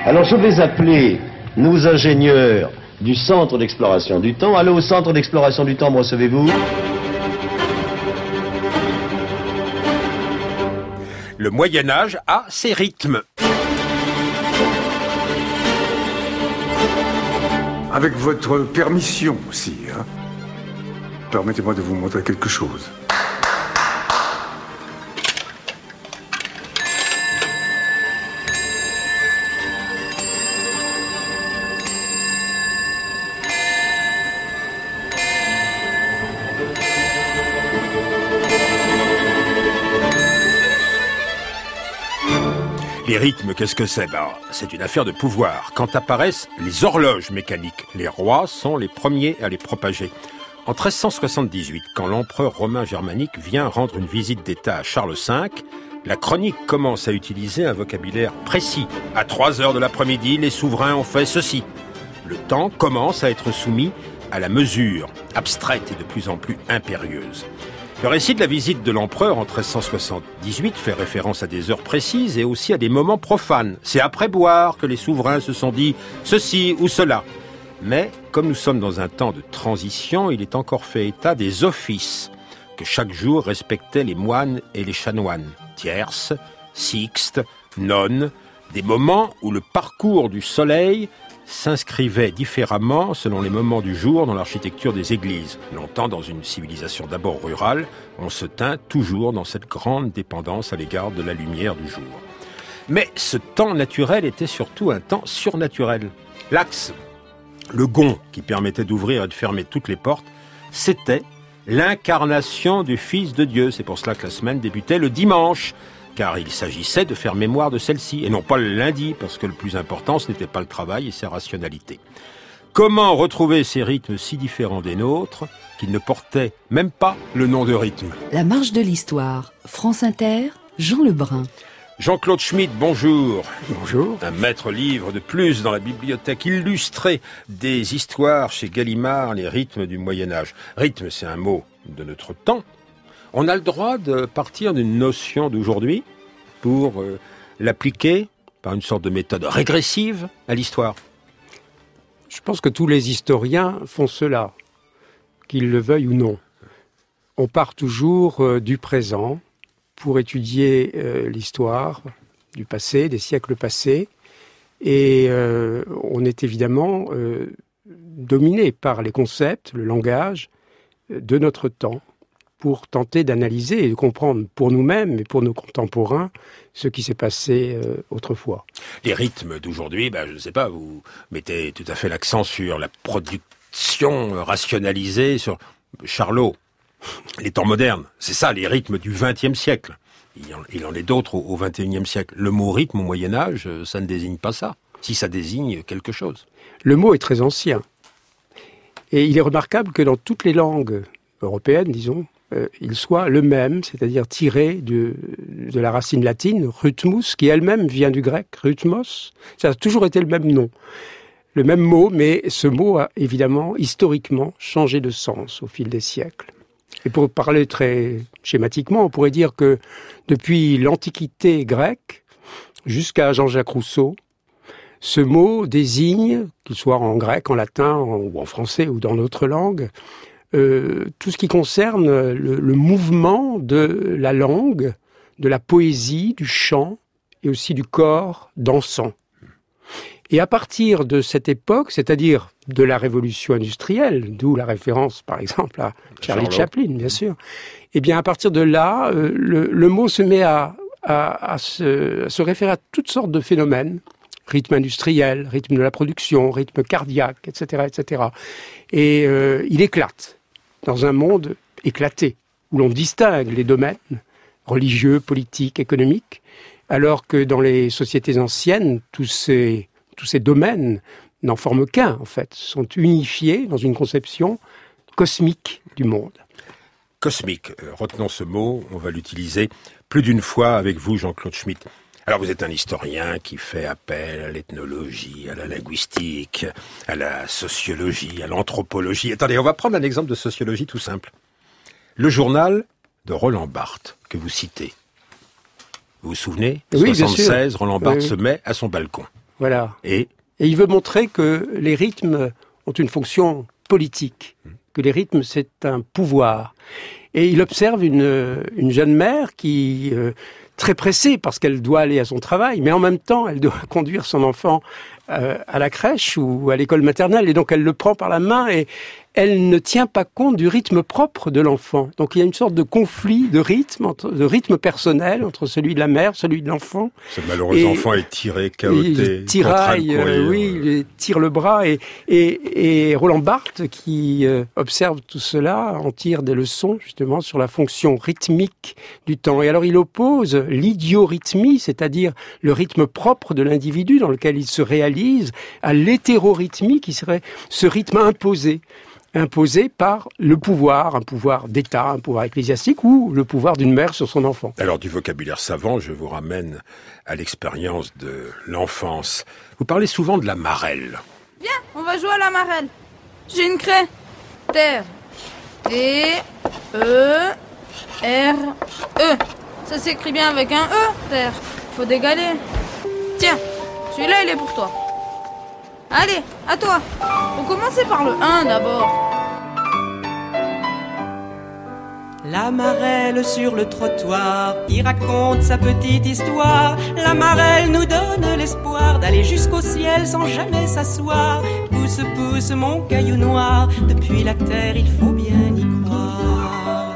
Alors je vais appeler nos ingénieurs du Centre d'Exploration du Temps. Allô, au Centre d'Exploration du Temps, me recevez-vous? Le Moyen-Âge a ses rythmes. Avec votre permission aussi, hein. Permettez-moi de vous montrer quelque chose. Les rythmes, qu'est-ce que c'est? C'est une affaire de pouvoir. Quand apparaissent les horloges mécaniques, les rois sont les premiers à les propager. En 1378, quand l'empereur romain germanique vient rendre une visite d'État à Charles V, la chronique commence à utiliser un vocabulaire précis. À 3 heures de l'après-midi, les souverains ont fait ceci. Le temps commence à être soumis à la mesure, abstraite et de plus en plus impérieuse. Le récit de la visite de l'empereur en 1378 fait référence à des heures précises et aussi à des moments profanes. C'est après boire que les souverains se sont dit ceci ou cela. Mais, comme nous sommes dans un temps de transition, il est encore fait état des offices que chaque jour respectaient les moines et les chanoines. Tierces, sixtes, nonnes, des moments où le parcours du soleil s'inscrivait différemment selon les moments du jour dans l'architecture des églises. Longtemps, dans une civilisation d'abord rurale, on se tint toujours dans cette grande dépendance à l'égard de la lumière du jour. Mais ce temps naturel était surtout un temps surnaturel. L'axe, le gond qui permettait d'ouvrir et de fermer toutes les portes, c'était l'incarnation du Fils de Dieu. C'est pour cela que la semaine débutait le dimanche, car il s'agissait de faire mémoire de celle-ci, et non pas le lundi, parce que le plus important, ce n'était pas le travail et sa rationalité. Comment retrouver ces rythmes si différents des nôtres, qu'ils ne portaient même pas le nom de rythme? La marche de l'histoire, France Inter, Jean Lebrun. Jean-Claude Schmitt, bonjour. Bonjour. Un maître livre de plus dans la bibliothèque illustrée des histoires chez Gallimard, les rythmes du Moyen-Âge. Rythme, c'est un mot de notre temps. On a le droit de partir d'une notion d'aujourd'hui pour l'appliquer par une sorte de méthode régressive à l'histoire. Je pense que tous les historiens font cela, qu'ils le veuillent ou non. On part toujours du présent pour étudier l'histoire du passé, des siècles passés, et on est évidemment dominé par les concepts, le langage de notre temps, pour tenter d'analyser et de comprendre pour nous-mêmes et pour nos contemporains ce qui s'est passé autrefois. Les rythmes d'aujourd'hui, je ne sais pas, vous mettez tout à fait l'accent sur la production rationalisée, sur Charlot, les temps modernes. C'est ça, les rythmes du XXe siècle. Il en est d'autres au XXIe siècle. Le mot rythme au Moyen-Âge, ça ne désigne pas ça, si ça désigne quelque chose. Le mot est très ancien. Et il est remarquable que dans toutes les langues européennes, disons, il soit le même, c'est-à-dire tiré de la racine latine, rhythmus, qui elle-même vient du grec, rhythmos. Ça a toujours été le même nom, le même mot, mais ce mot a évidemment, historiquement, changé de sens au fil des siècles. Et pour parler très schématiquement, on pourrait dire que depuis l'Antiquité grecque jusqu'à Jean-Jacques Rousseau, ce mot désigne, qu'il soit en grec, en latin, ou en français, ou dans d'autres langues, tout ce qui concerne le mouvement de la langue, de la poésie, du chant et aussi du corps dansant. Et à partir de cette époque, c'est-à-dire de la révolution industrielle, d'où la référence par exemple à Charlie Chaplin, bien sûr, eh bien à partir de là, le mot se met à se référer à toutes sortes de phénomènes, rythme industriel, rythme de la production, rythme cardiaque, etc., etc. Et il éclate dans un monde éclaté, où l'on distingue les domaines religieux, politiques, économiques, alors que dans les sociétés anciennes, tous ces domaines n'en forment qu'un, en fait, sont unifiés dans une conception cosmique du monde. Cosmique, retenons ce mot, on va l'utiliser plus d'une fois avec vous, Jean-Claude Schmitt. Alors vous êtes un historien qui fait appel à l'ethnologie, à la linguistique, à la sociologie, à l'anthropologie. Attendez, on va prendre un exemple de sociologie tout simple. Le journal de Roland Barthes, que vous citez. Vous vous souvenez ? Oui, 76, Roland Barthes se met à son balcon. Voilà. Et il veut montrer que les rythmes ont une fonction politique, que les rythmes, c'est un pouvoir. Et il observe une jeune mère qui, très pressée parce qu'elle doit aller à son travail, mais en même temps, elle doit conduire son enfant à la crèche ou à l'école maternelle, et donc elle le prend par la main et elle ne tient pas compte du rythme propre de l'enfant. Donc il y a une sorte de conflit de rythme personnel entre celui de la mère, celui de l'enfant. Ce malheureux enfant est tiré, cahoté, il tiraille, il tire le bras et Roland Barthes, qui observe tout cela, en tire des leçons justement sur la fonction rythmique du temps. Et alors il oppose l'idiorhythmie, c'est-à-dire le rythme propre de l'individu dans lequel il se réalise, à l'hétérorythmie qui serait ce rythme imposé par le pouvoir, un pouvoir d'État, un pouvoir ecclésiastique ou le pouvoir d'une mère sur son enfant. Alors du vocabulaire savant, je vous ramène à l'expérience de l'enfance. Vous parlez souvent de la marelle. Viens, on va jouer à la marelle. J'ai une craie. Terre. T-E-R-E. Ça s'écrit bien avec un E, terre. Faut dégaler. Tiens, celui-là il est pour toi. Allez, à toi. On commençait par le 1 d'abord. La marelle sur le trottoir, il raconte sa petite histoire. La marelle nous donne l'espoir d'aller jusqu'au ciel sans jamais s'asseoir. Pousse, pousse mon caillou noir, depuis la terre il faut bien y croire.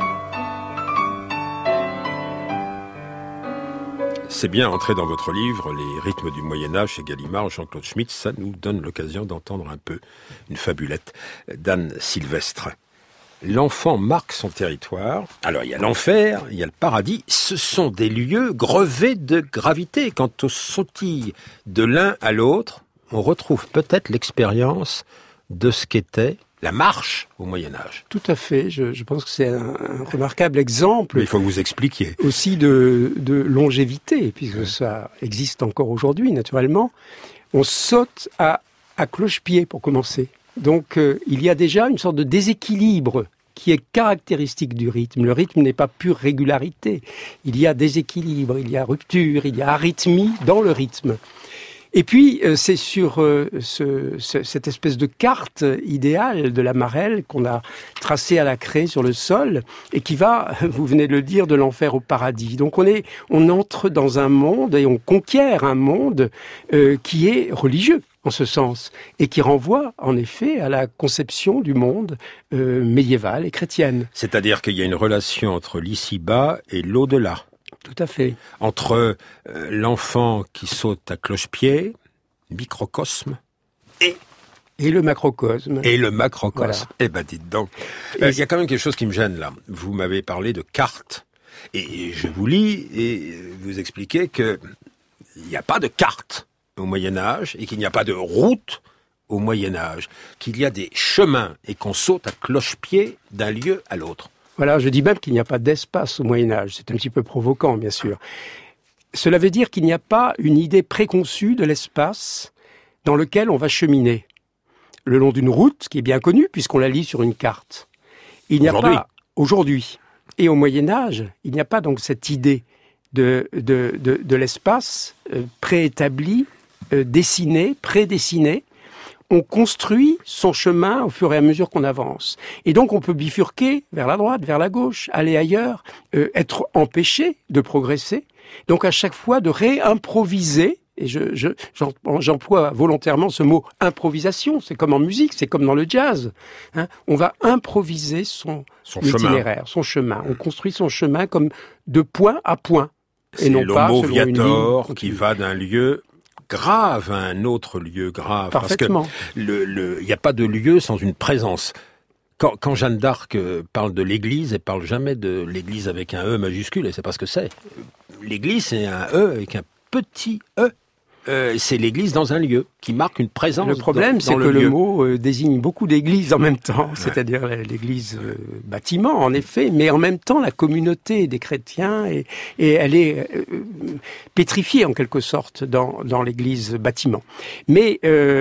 C'est bien entré dans votre livre, Les rythmes du Moyen-Âge chez Gallimard, Jean-Claude Schmitt. Ça nous donne l'occasion d'entendre un peu une fabulette d'Anne Sylvestre. L'enfant marque son territoire. Alors, il y a l'enfer, il y a le paradis. Ce sont des lieux grevés de gravité. Quand on sautille de l'un à l'autre, on retrouve peut-être l'expérience de ce qu'était la marche au Moyen-Âge. Tout à fait. Je pense que c'est un remarquable exemple. Mais il faut que vous expliquiez. Aussi de longévité, puisque ça existe encore aujourd'hui, naturellement. On saute à cloche-pied, pour commencer. Donc, il y a déjà une sorte de déséquilibre qui est caractéristique du rythme. Le rythme n'est pas pure régularité. Il y a déséquilibre, il y a rupture, il y a arythmie dans le rythme. Et puis, c'est sur cette espèce de carte idéale de la marelle qu'on a tracée à la craie sur le sol et qui va, vous venez de le dire, de l'enfer au paradis. Donc on entre dans un monde et on conquiert un monde qui est religieux en ce sens et qui renvoie en effet à la conception du monde médiéval et chrétienne. C'est-à-dire qu'il y a une relation entre l'ici-bas et l'au-delà. Tout à fait. Entre l'enfant qui saute à cloche-pied, microcosme, et le macrocosme. Et le macrocosme. Voilà. Eh ben, dites donc. Il y a quand même quelque chose qui me gêne, là. Vous m'avez parlé de cartes. Et je vous lis et vous expliquez que il n'y a pas de carte au Moyen-Âge et qu'il n'y a pas de route au Moyen-Âge. Qu'il y a des chemins et qu'on saute à cloche-pied d'un lieu à l'autre. Voilà, je dis même qu'il n'y a pas d'espace au Moyen-Âge. C'est un petit peu provoquant, bien sûr. Cela veut dire qu'il n'y a pas une idée préconçue de l'espace dans lequel on va cheminer. Le long d'une route, qui est bien connue, puisqu'on la lit sur une carte. Il n'y a pas, aujourd'hui, et au Moyen-Âge, il n'y a pas donc cette idée de l'espace préétabli, dessiné, prédessiné. On construit son chemin au fur et à mesure qu'on avance. Et donc on peut bifurquer vers la droite, vers la gauche, aller ailleurs, être empêché de progresser. Donc à chaque fois de réimproviser, et j'emploie volontairement ce mot improvisation, c'est comme en musique, c'est comme dans le jazz. Hein. On va improviser son itinéraire, son chemin. On construit son chemin comme de point à point. C'est l'homo viator qui va d'un lieu grave à un autre lieu grave. Parfaitement. Parce que il n'y a pas de lieu sans une présence. Quand Jeanne d'Arc parle de l'église, elle parle jamais de l'église avec un E majuscule, et c'est pas ce que c'est. L'église, c'est un E avec un petit E. C'est l'église dans un lieu, qui marque une présence. Le problème, c'est que le mot désigne beaucoup d'églises en même temps, c'est-à-dire l'église bâtiment, en effet, mais en même temps la communauté des chrétiens, et elle est pétrifiée en quelque sorte dans l'église bâtiment. Mais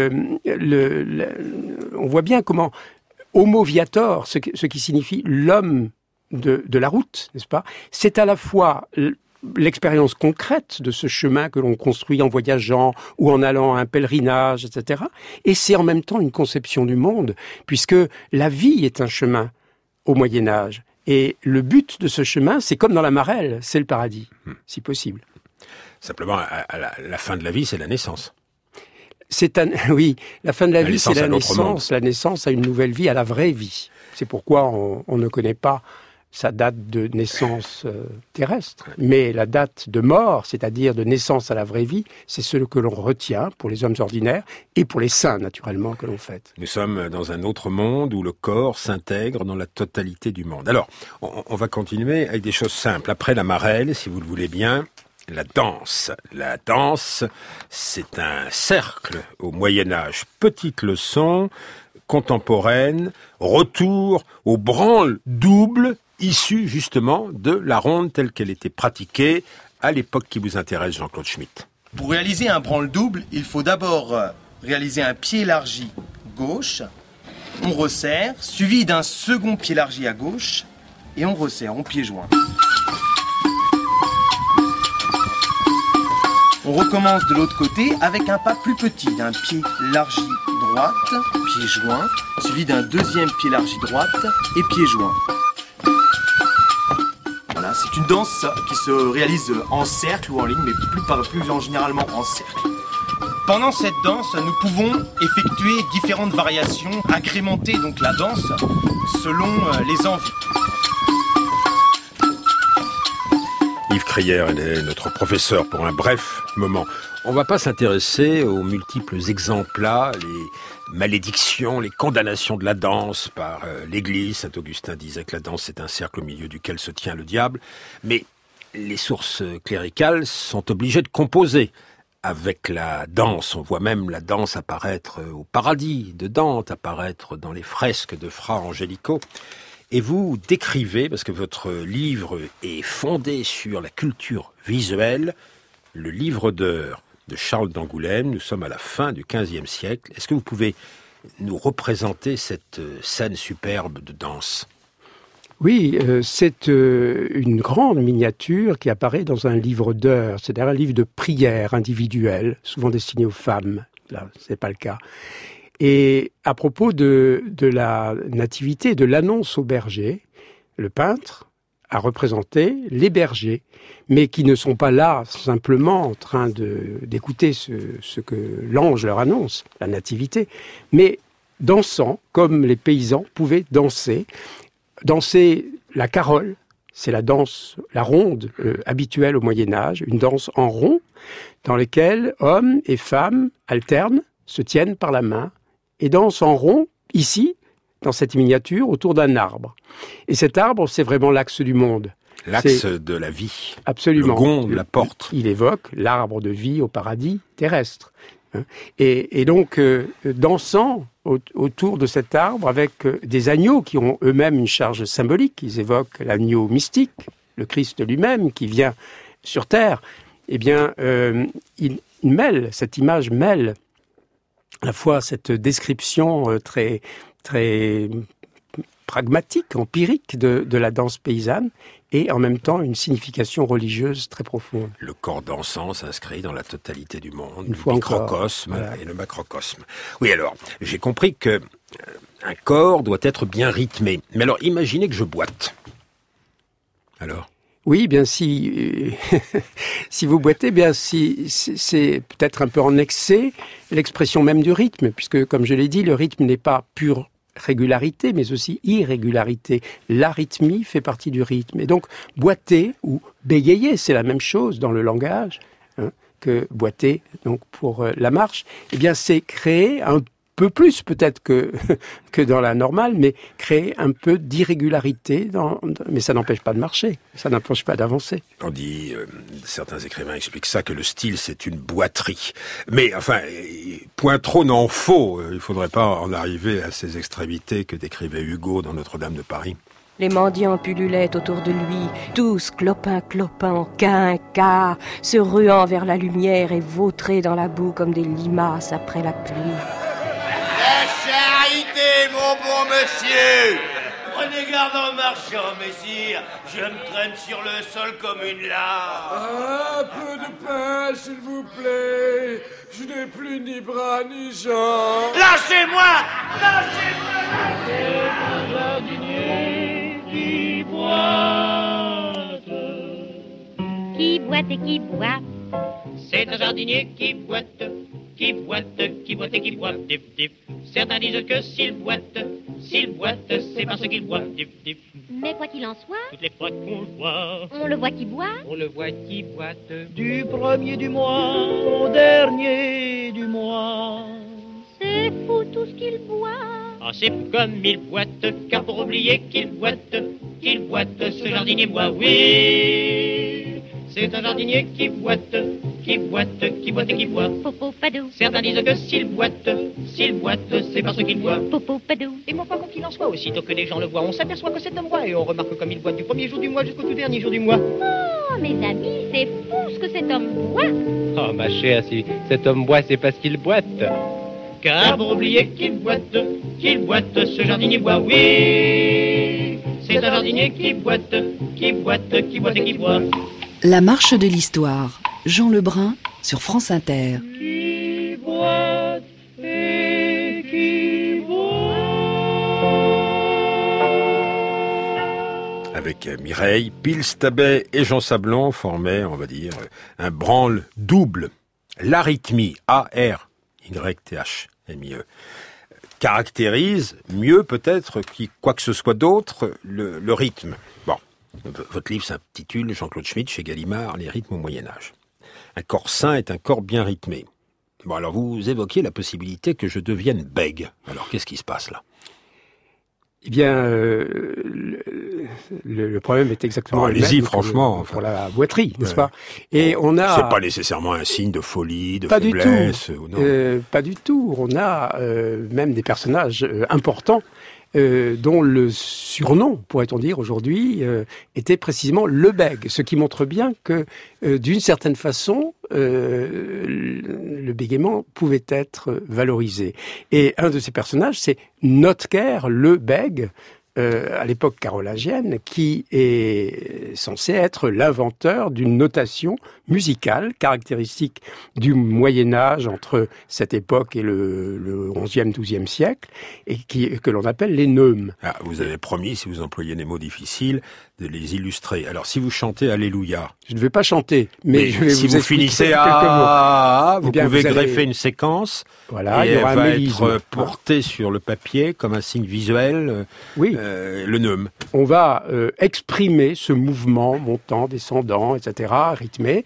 on voit bien comment homo viator, ce qui signifie l'homme de la route, n'est-ce pas ? C'est à la fois l'expérience concrète de ce chemin que l'on construit en voyageant ou en allant à un pèlerinage, etc. Et c'est en même temps une conception du monde, puisque la vie est un chemin au Moyen-Âge. Et le but de ce chemin, c'est comme dans la Marelle, c'est le paradis, si possible. Simplement, à la fin de la vie, c'est la naissance. Oui, la fin de la vie, c'est la naissance. La naissance à une nouvelle vie, à la vraie vie. C'est pourquoi on ne connaît pas sa date de naissance terrestre. Mais la date de mort, c'est-à-dire de naissance à la vraie vie, c'est ce que l'on retient pour les hommes ordinaires et pour les saints, naturellement, que l'on fête. Nous sommes dans un autre monde où le corps s'intègre dans la totalité du monde. Alors, on va continuer avec des choses simples. Après la Marelle, si vous le voulez bien, la danse. La danse, c'est un cercle au Moyen-Âge. Petite leçon contemporaine, retour aux branles doubles issues justement de la ronde telle qu'elle était pratiquée à l'époque qui vous intéresse, Jean-Claude Schmitt. Pour réaliser un branle double, il faut d'abord réaliser un pied élargi gauche, on resserre, suivi d'un second pied élargi à gauche, et on resserre, on pied joint. On recommence de l'autre côté avec un pas plus petit, d'un pied élargi droite, pied joint, suivi d'un deuxième pied élargi droite et pied joint. Voilà, c'est une danse qui se réalise en cercle ou en ligne, mais plus généralement en cercle. Pendant cette danse, nous pouvons effectuer différentes variations, agrémenter donc la danse selon les envies. Yves Crière est notre professeur pour un bref moment. On ne va pas s'intéresser aux multiples exemples-là, les malédictions, les condamnations de la danse par l'Église. Saint Augustin disait que la danse est un cercle au milieu duquel se tient le diable. Mais les sources cléricales sont obligées de composer avec la danse. On voit même la danse apparaître au paradis de Dante, apparaître dans les fresques de Fra Angelico. Et vous décrivez, parce que votre livre est fondé sur la culture visuelle, le livre d'heures de Charles d'Angoulême. Nous sommes à la fin du XVe siècle. Est-ce que vous pouvez nous représenter cette scène superbe de danse ? Oui, c'est une grande miniature qui apparaît dans un livre d'heures, c'est-à-dire un livre de prières individuelles, souvent destiné aux femmes. Là, c'est pas le cas. Et à propos de la nativité, de l'annonce aux bergers, le peintre a représenté les bergers, mais qui ne sont pas là simplement en train d'écouter ce que l'ange leur annonce, la nativité, mais dansant, comme les paysans pouvaient danser. Danser la carole, c'est la danse, la ronde habituelle au Moyen-Âge, une danse en rond, dans laquelle hommes et femmes alternent, se tiennent par la main, et dansent en rond, ici, dans cette miniature, autour d'un arbre. Et cet arbre, c'est vraiment l'axe du monde. L'axe de la vie. Absolument. Le gond de la porte. Il évoque l'arbre de vie au paradis terrestre. Et donc, dansant autour de cet arbre avec des agneaux qui ont eux-mêmes une charge symbolique. Ils évoquent l'agneau mystique, le Christ lui-même qui vient sur terre. Eh bien, cette image mêle à la fois cette description très, très pragmatique, empirique de la danse paysanne, et en même temps une signification religieuse très profonde. Le corps dansant s'inscrit dans la totalité du monde, le microcosme et le macrocosme. Oui, alors, j'ai compris que un corps doit être bien rythmé. Mais alors, imaginez que je boite. Alors ? Oui, bien si vous boitez, bien c'est peut-être un peu en excès l'expression même du rythme, puisque comme je l'ai dit, le rythme n'est pas pure régularité, mais aussi irrégularité. L'arythmie fait partie du rythme. Et donc, boiter ou bégayer, c'est la même chose dans le langage que boiter donc pour la marche. Eh bien, c'est créer un peu plus peut-être que dans la normale, mais créer un peu d'irrégularité. Mais ça n'empêche pas de marcher, ça n'empêche pas d'avancer. On dit, certains écrivains expliquent ça, que le style c'est une boiterie. Mais enfin, point trop n'en faut. Il ne faudrait pas en arriver à ces extrémités que décrivait Hugo dans Notre-Dame de Paris. Les mendiants pullulaient autour de lui, tous clopin, quinquas, se ruant vers la lumière et vautrés dans la boue comme des limaces après la pluie. La charité, mon bon monsieur! prenez garde en marchant, messire. Je me traîne sur le sol comme une lame. Un peu de pain, s'il vous plaît. Je n'ai plus ni bras ni jambes. Lâchez-moi! Lâchez-moi! C'est un jardinier qui boite. Qui boite et qui boite. C'est un jardinier qui boite, qui boite, qui boite et qui boite, dip, dip. Certains disent que s'il boite, c'est parce qu'il boit, dip, dip. Mais quoi qu'il en soit, Toutes les fois qu'on le voit, on le voit qui boit. on le voit qui boite. Du premier du mois au dernier du mois. C'est fou tout ce qu'il boit. Ah, c'est fou comme il boite, car pour oublier qu'il boite, ce jardinier boit, oui. C'est un jardinier qui boite, qui boite, qui boite et qui boit. Popo padou. Certains disent que s'il boite, c'est parce qu'il boit. Popo padou. Et mon pas quoi qu'il en soit, aussitôt que les gens le voient, on s'aperçoit que c'est un bois et on remarque comme il boite du premier jour du mois jusqu'au tout dernier jour du mois. Oh, mes amis, c'est fou ce que cet homme boit. Oh, ma chère, si cet homme boit, c'est parce qu'il boite. Car pour oublier qu'il boite, ce jardinier boit, oui. C'est un jardinier qui boite, qui boite, qui boite et qui boit. La marche de l'histoire. Jean Lebrun sur France Inter. Qui boite et qui boit. Avec Mireille, Pils Tabet et Jean Sablon formaient, on va dire, un branle double. L'arythmie, A-R-Y-T-H-M-I-E, caractérise mieux peut-être que quoi que ce soit d'autre le rythme. Bon, votre livre s'intitule Jean-Claude Schmitt chez Gallimard, les rythmes au Moyen-Âge. Un corps sain est un corps bien rythmé. Bon, alors vous évoquiez la possibilité que je devienne bègue. Alors qu'est-ce qui se passe là ? Eh bien, le problème est exactement le même. Allez-y, franchement. Pour la boiterie, n'est-ce pas ? Et on a. C'est pas nécessairement un signe de folie, de faiblesse. Du tout. Pas du tout. On a même des personnages importants dont le surnom, pourrait-on dire aujourd'hui, était précisément le bègue. Ce qui montre bien que, d'une certaine façon, le bégaiement pouvait être valorisé. Et un de ces personnages, c'est Notker, le bègue, à l'époque carolingienne, qui est censé être l'inventeur d'une notation musicale caractéristique du Moyen-Âge entre cette époque et le 11e, 12e siècle, et que l'on appelle les neumes. Ah, vous avez promis, si vous employez des mots difficiles, de les illustrer. Alors, si vous chantez Alléluia... Je ne vais pas chanter, mais je vais si vous finissez quelques à... mots. Vous pouvez greffer une séquence, voilà, et il y aura elle va mélisme. être portée sur le papier comme un signe visuel, oui. Le neume. On va exprimer ce mouvement montant, descendant, etc., rythmé,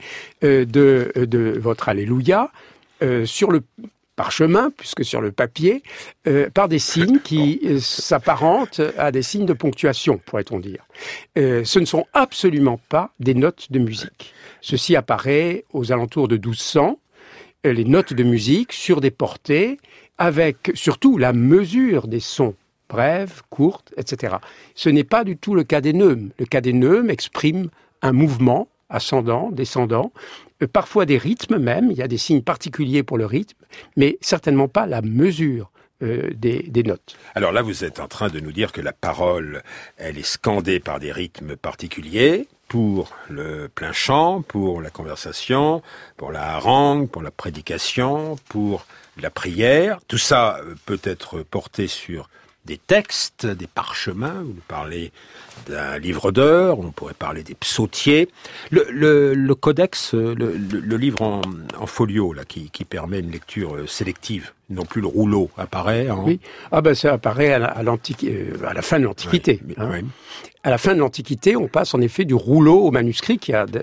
de votre Alléluia sur le parchemin, puisque sur le papier, par des signes qui s'apparentent à des signes de ponctuation, pourrait-on dire. Ce ne sont absolument pas des notes de musique. Ceci apparaît aux alentours de 1200, les notes de musique sur des portées, avec surtout la mesure des sons, brèves, courtes, etc. Ce n'est pas du tout le cas des neumes. Le cas des neumes exprime un mouvement ascendant, descendant, parfois des rythmes même, il y a des signes particuliers pour le rythme, mais certainement pas la mesure des notes. Alors là, vous êtes en train de nous dire que la parole, elle est scandée par des rythmes particuliers, pour le plein chant, pour la conversation, pour la harangue, pour la prédication, pour la prière. Tout ça peut être porté sur des textes, des parchemins. Vous parlez d'un livre d'heures, on pourrait parler des psautiers. Le codex, le livre en folio là, qui permet une lecture sélective, non plus le rouleau, apparaît. Oui, ça apparaît à la fin de l'Antiquité. Oui, hein. Oui. À la fin de l'Antiquité, on passe en effet du rouleau au manuscrit,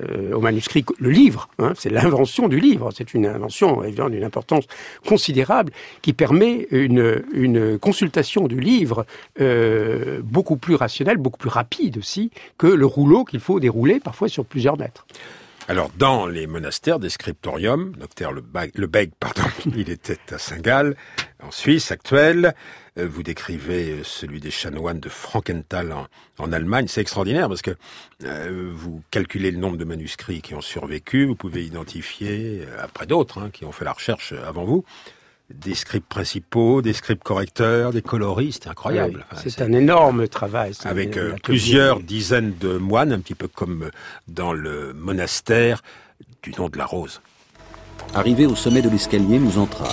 le livre. Hein, c'est l'invention du livre. C'est une invention évidemment d'une importance considérable qui permet une consultation du livre beaucoup plus rationnelle, beaucoup plus rapide aussi que le rouleau qu'il faut dérouler parfois sur plusieurs mètres. Alors, dans les monastères des scriptoriums, Docteur le bègue, il était à Saint-Gall, en Suisse actuelle. Vous décrivez celui des chanoines de Frankenthal en Allemagne. C'est extraordinaire parce que vous calculez le nombre de manuscrits qui ont survécu. Vous pouvez identifier, après d'autres qui ont fait la recherche avant vous, des scribes principaux, des scribes correcteurs, des coloristes, c'est incroyable. Oui, c'est un énorme travail. Avec plusieurs dizaines de moines, un petit peu comme dans le monastère du nom de la Rose. Arrivés au sommet de l'escalier, nous entrâmes.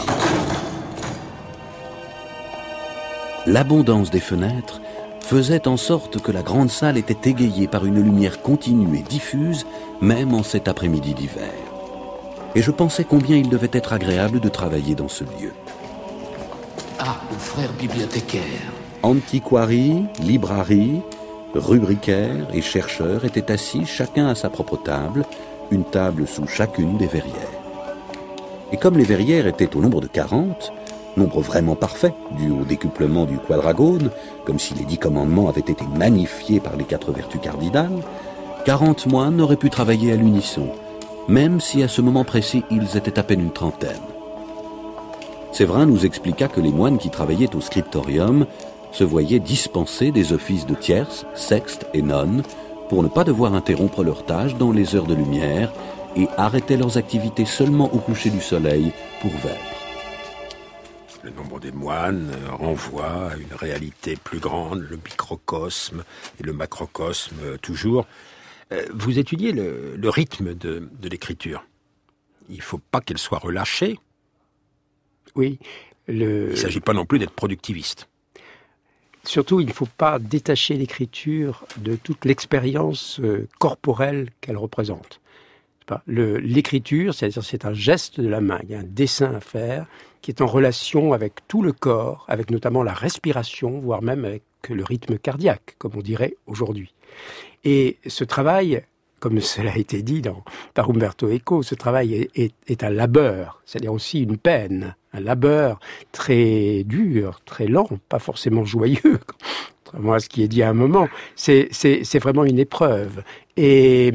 L'abondance des fenêtres faisait en sorte que la grande salle était égayée par une lumière continue et diffuse, même en cet après-midi d'hiver. Et je pensais combien il devait être agréable de travailler dans ce lieu. Ah, mon frère bibliothécaire. Antiquarii, librarii, rubricaires et chercheurs étaient assis chacun à sa propre table, une table sous chacune des verrières. Et comme les verrières étaient au nombre de 40, nombre vraiment parfait, dû au décuplement du quadragone, comme si les 10 commandements avaient été magnifiés par les 4 vertus cardinales, 40 moines auraient pu travailler à l'unisson, même si à ce moment précis ils étaient à peine une trentaine. Séverin nous expliqua que les moines qui travaillaient au scriptorium se voyaient dispenser des offices de tierce, sexte et nonne pour ne pas devoir interrompre leur tâche dans les heures de lumière et arrêtaient leurs activités seulement au coucher du soleil pour vêpres. Le nombre des moines renvoie à une réalité plus grande, le microcosme et le macrocosme toujours. Vous étudiez le rythme de l'écriture. Il ne faut pas qu'elle soit relâchée. Oui. Il ne s'agit pas non plus d'être productiviste. Surtout, il ne faut pas détacher l'écriture de toute l'expérience corporelle qu'elle représente. L'écriture, c'est un geste de la main, il y a un dessin à faire qui est en relation avec tout le corps, avec notamment la respiration, voire même avec le rythme cardiaque, comme on dirait aujourd'hui. Et ce travail, comme cela a été dit par Umberto Eco, ce travail est un labeur, c'est-à-dire aussi une peine, un labeur très dur, très lent, pas forcément joyeux, contrairement à ce qui est dit à un moment. C'est vraiment une épreuve. Et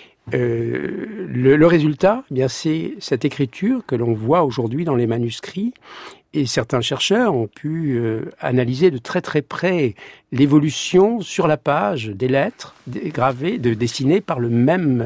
le résultat, eh bien, c'est cette écriture que l'on voit aujourd'hui dans les manuscrits. Et certains chercheurs ont pu analyser de très très près l'évolution sur la page des lettres gravées, dessinées par le même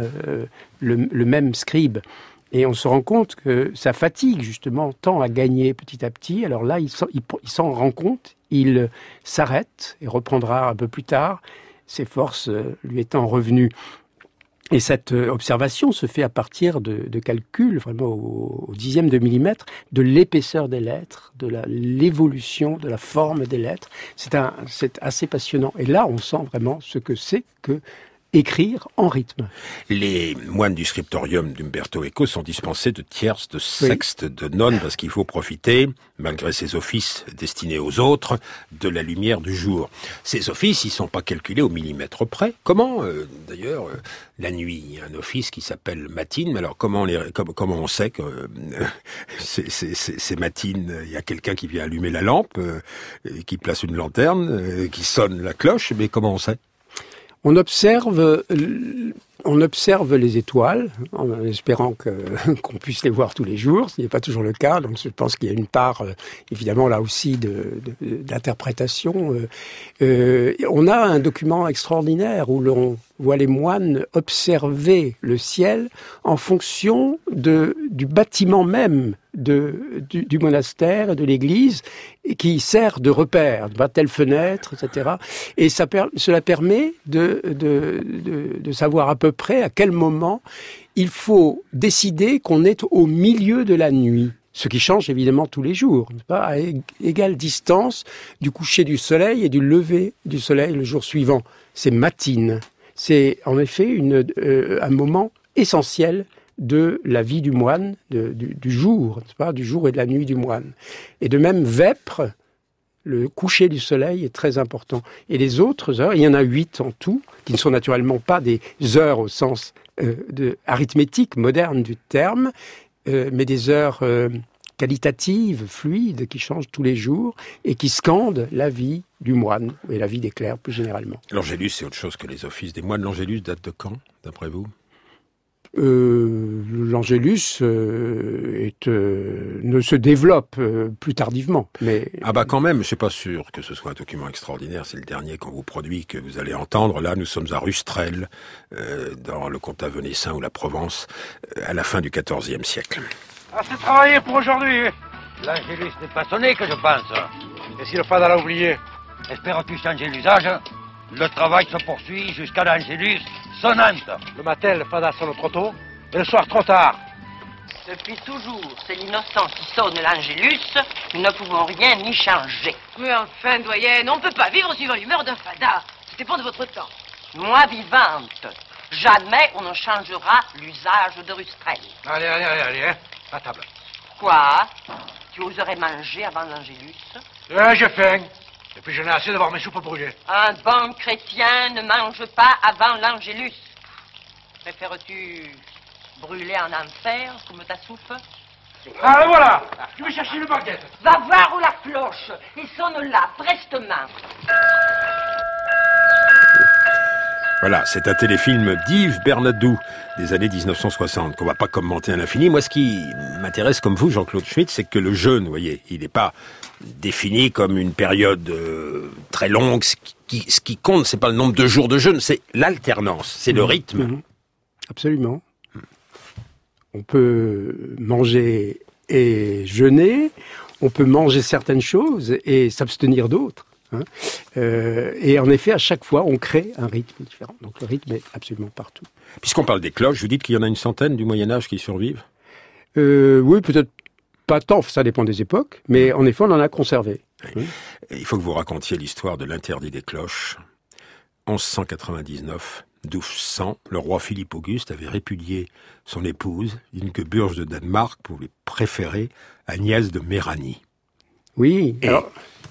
scribe. Et on se rend compte que sa fatigue, justement, tend à gagner petit à petit. Alors là, il s'en rend compte, il s'arrête et reprendra un peu plus tard, ses forces lui étant revenues. Et cette observation se fait à partir de calculs, vraiment au dixième de millimètre, de l'épaisseur des lettres, de l'évolution de la forme des lettres. C'est assez passionnant. Et là, on sent vraiment ce que c'est que écrire en rythme. Les moines du scriptorium d'Umberto Eco sont dispensés de tierces, de sextes, de nonnes, parce qu'il faut profiter, malgré ces offices destinés aux autres, de la lumière du jour. Ces offices, ils sont pas calculés au millimètre près. Comment, d'ailleurs, la nuit, il y a un office qui s'appelle matine, mais alors comment on sait que c'est matine? Il y a quelqu'un qui vient allumer la lampe, qui place une lanterne, qui sonne la cloche, mais comment on sait? On observe les étoiles en espérant qu'on puisse les voir tous les jours. Ce n'est pas toujours le cas, donc je pense qu'il y a une part, évidemment, là aussi d'interprétation. On a un document extraordinaire où l'on voit les moines observer le ciel en fonction du bâtiment même du monastère et de l'église, qui sert de repère, telle fenêtre, etc. Et cela permet de savoir à peu près à quel moment il faut décider qu'on est au milieu de la nuit. Ce qui change évidemment tous les jours, à égale distance du coucher du soleil et du lever du soleil le jour suivant. C'est matine. C'est en effet un moment essentiel de la vie du moine, du jour, du jour et de la nuit du moine. Et de même, vêpres, le coucher du soleil est très important. Et les autres heures, il y en a 8 en tout, qui ne sont naturellement pas des heures au sens arithmétique moderne du terme, mais des heures qualitatives, fluides, qui changent tous les jours et qui scandent la vie du moine et la vie des clercs plus généralement. L'Angélus, c'est autre chose que les offices des moines. L'Angélus date de quand, d'après vous? L'Angélus ne se développe plus tardivement. Mais... Ah bah quand même, je suis pas sûr que ce soit un document extraordinaire. C'est le dernier qu'on vous produit, que vous allez entendre. Là, nous sommes à Rustrel, dans le comtat venessin ou la Provence, à la fin du XIVe siècle. Assez travaillé pour aujourd'hui. L'Angélus n'est pas sonné, que je pense. Et si le fada l'a oublié, espères-tu changer l'usage? Le travail se poursuit jusqu'à l'Angélus sonnante. Le matin, le fada sonne trop tôt, et le soir trop tard. Depuis toujours, c'est l'innocent qui sonne l'Angélus. Nous ne pouvons rien y changer. Mais enfin, doyenne, on ne peut pas vivre suivant l'humeur d'un fada. C'était pas de votre temps. Moi vivante, jamais on ne changera l'usage de Rustrel. Allez, hein, à table. Quoi? Tu oserais manger avant l'Angélus? J'ai faim. Et puis j'en ai assez de voir mes soupes brûlées. Un bon chrétien ne mange pas avant l'Angélus. Préfères-tu brûler en enfer comme ta soupe? Ah, le voilà! Tu veux chercher le baguette? Va voir où la cloche et sonne là, prestement. Voilà, c'est un téléfilm d'Yves Bernadou des années 1960 qu'on va pas commenter à l'infini. Moi, ce qui m'intéresse, comme vous, Jean-Claude Schmitt, c'est que le jeûne, vous voyez, il n'est pas défini comme une période très longue. Ce qui compte, c'est pas le nombre de jours de jeûne, c'est l'alternance, c'est le rythme. Absolument. On peut manger et jeûner, on peut manger certaines choses et s'abstenir d'autres. Et en effet, à chaque fois, on crée un rythme différent. Donc le rythme est absolument partout. Puisqu'on parle des cloches, vous dites qu'il y en a une centaine du Moyen-Âge qui survivent? Oui, peut-être pas tant, ça dépend des époques, mais en effet, on en a conservé. Oui. Il faut que vous racontiez l'histoire de l'interdit des cloches. 1199, 1200, le roi Philippe Auguste avait répudié son épouse, Ingeburg de Danemark, pour les préférer Agnès de Méranie. Oui, alors...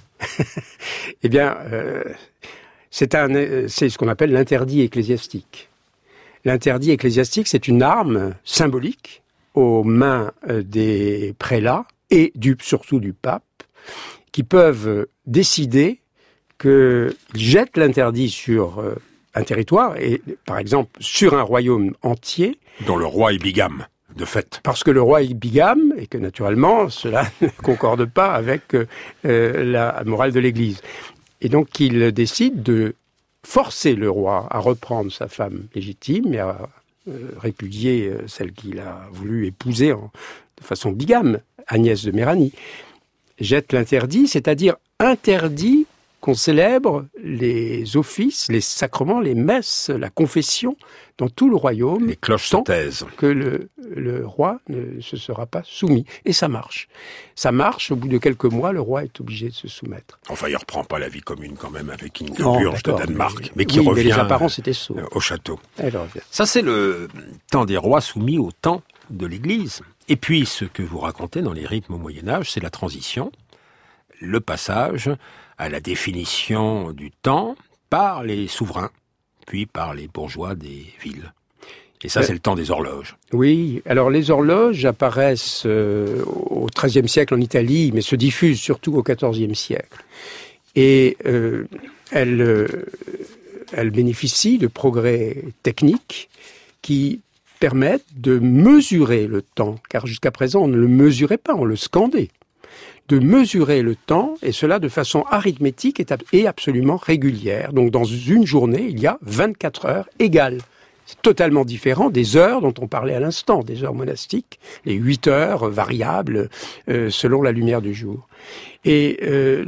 eh bien, c'est ce qu'on appelle l'interdit ecclésiastique. L'interdit ecclésiastique, c'est une arme symbolique aux mains des prélats et surtout du pape, qui peuvent décider qu'ils jettent l'interdit sur un territoire, et par exemple sur un royaume entier. Dont le roi est bigame. De fait. Parce que le roi est bigame et que naturellement cela ne concorde pas avec la morale de l'Église. Et donc il décide de forcer le roi à reprendre sa femme légitime et à répudier celle qu'il a voulu épouser de façon bigame, Agnès de Méranie. Jette l'interdit, c'est-à-dire interdit qu'on célèbre les offices, les sacrements, les messes, la confession dans tout le royaume. Les cloches se taisent. Que le roi ne se sera pas soumis. Et ça marche. Ça marche, au bout de quelques mois, le roi est obligé de se soumettre. Enfin, il reprend pas la vie commune quand même avec Ingeburg de Danemark, mais qui revient mais les apparences étaient sourdes. Au château. Ça, c'est le temps des rois soumis au temps de l'Église. Et puis, ce que vous racontez dans les rythmes au Moyen-Âge, c'est la transition, le passage à la définition du temps par les souverains, puis par les bourgeois des villes. Et ça, c'est le temps des horloges. Oui, alors les horloges apparaissent au XIIIe siècle en Italie, mais se diffusent surtout au XIVe siècle. Et elles bénéficient de progrès techniques qui permettent de mesurer le temps, car jusqu'à présent, on ne le mesurait pas, on le scandait. De mesurer le temps, et cela de façon arithmétique et absolument régulière. Donc dans une journée, il y a 24 heures égales. C'est totalement différent des heures dont on parlait à l'instant, des heures monastiques, les 8 heures variables selon la lumière du jour. Et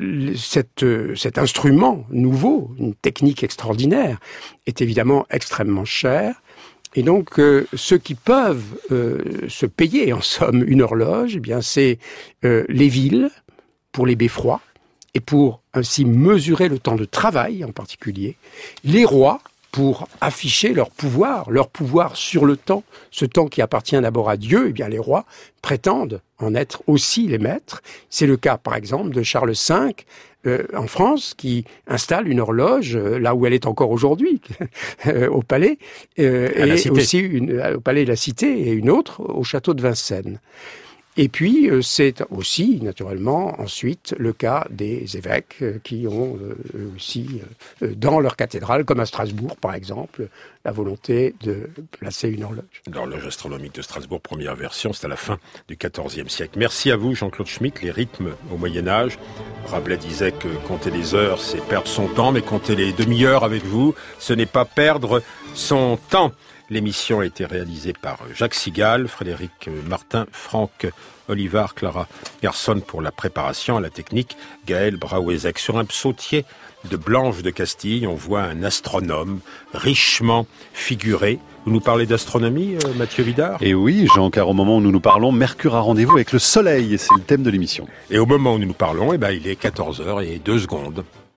cet instrument nouveau, une technique extraordinaire, est évidemment extrêmement cher. Et donc, ceux qui peuvent se payer, en somme, une horloge, eh bien, c'est les villes, pour les beffrois, et pour ainsi mesurer le temps de travail en particulier, les rois, pour afficher leur pouvoir sur le temps, ce temps qui appartient d'abord à Dieu, eh bien, les rois prétendent en être aussi les maîtres. C'est le cas, par exemple, de Charles V, en France, qui installe une horloge là où elle est encore aujourd'hui, au palais, et aussi au palais de la Cité, et une autre au château de Vincennes. Et puis, c'est aussi, naturellement, ensuite, le cas des évêques qui ont aussi, dans leur cathédrale, comme à Strasbourg, par exemple, la volonté de placer une horloge. L'horloge astronomique de Strasbourg, première version, c'est à la fin du XIVe siècle. Merci à vous, Jean-Claude Schmitt. Les rythmes au Moyen-Âge. Rabelais disait que compter les heures, c'est perdre son temps, mais compter les demi-heures avec vous, ce n'est pas perdre son temps. L'émission a été réalisée par Jacques Sigal, Frédéric Martin, Franck Olivard, Clara Garçon pour la préparation à la technique, Gaël Brauezec. Sur un psautier de Blanche de Castille, on voit un astronome richement figuré. Vous nous parlez d'astronomie, Mathieu Vidard ? Et oui, Jean, car au moment où nous nous parlons, Mercure a rendez-vous avec le Soleil, c'est le thème de l'émission. Et au moment où nous nous parlons, il est 14h02.